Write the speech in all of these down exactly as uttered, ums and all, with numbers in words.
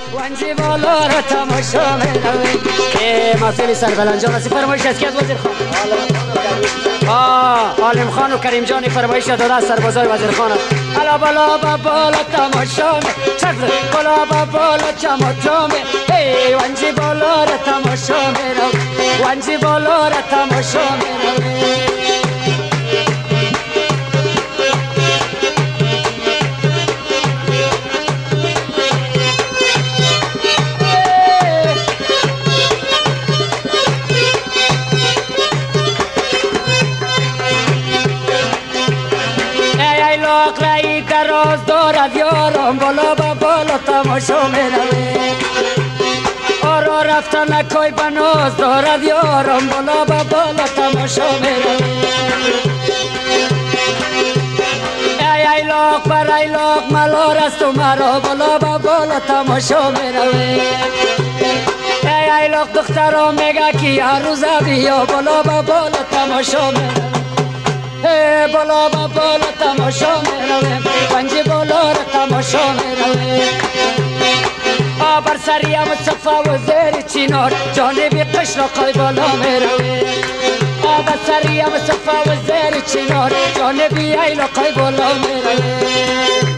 وانجی بالا را تماشا می‌رویم. محفل سربلنجان است. فرمایش است که از وزیر خان آه عالم خان و کریم جان فرمایش داده از سربازای وزیر خان. الا بالا با بالا تماشا می چطور بالا با بالا تماشا می ای وانجی بالا را تماشا می‌رویم. وانجی بالا را تماشا می‌رویم. رای دراز دارد یارم بالا با بالا تماشا می‌رویم. آرا رفتن نکای بناز دارد یارم بالا با بالا تماشا می‌رویم. ای ای لاغ بر ای لاغ ملار است و مرا بالا با بالا تماشا می‌رویم. ای ای لاغ دخترا میگه که هر روز بیا بالا با بالا تماشا می‌رویم. بالا با بالا تماشا می‌رویم. پنج بالا را تماشا می‌رویم. بر سریم صفا و زیر چینار جانب قشرقای بالا می‌رویم. بر سریم صفا و زیر چینار جانب ایلقای بالا می‌رویم.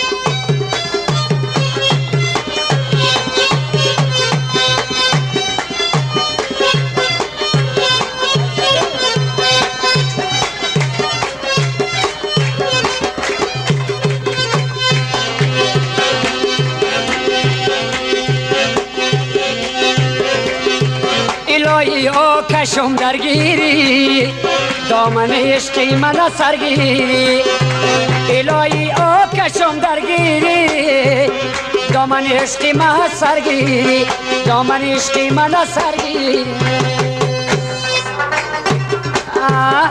الهی آکشم درگیری دامن عشقی من سرگیری. الهی آکشم درگیری دامن عشقی من سرگیری. دامن عشقی من سرگیری. آه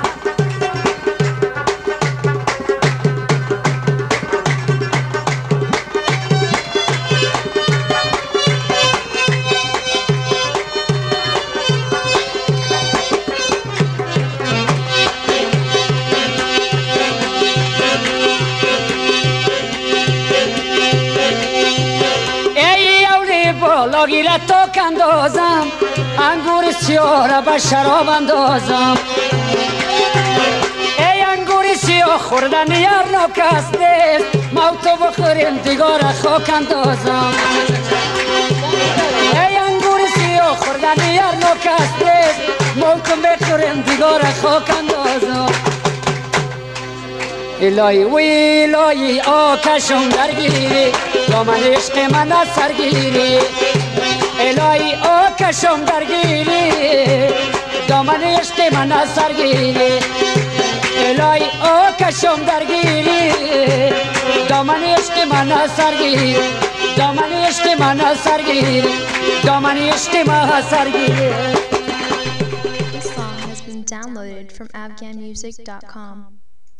بالا گیرد تا کندازم انگور سیاه را به شراب اندازم. ای انگور سیاه خوردن یار ناکس نیست موتو بخوریم دیگر خاک اندازم. ای انگور سیاه خوردن یار ناکس نیست موتو بخوریم دیگر خاک اندازم. الهی و الهی آکشم درگیری دامن عشق من سرگیری. الهی آکشم درگیری دامن عشق من سرگیری. الهی آکشم درگیری دامن عشق من سرگیری. دامن عشق من سرگیری. دامن عشق من سرگیری. This song has been downloaded from afghan music dot com.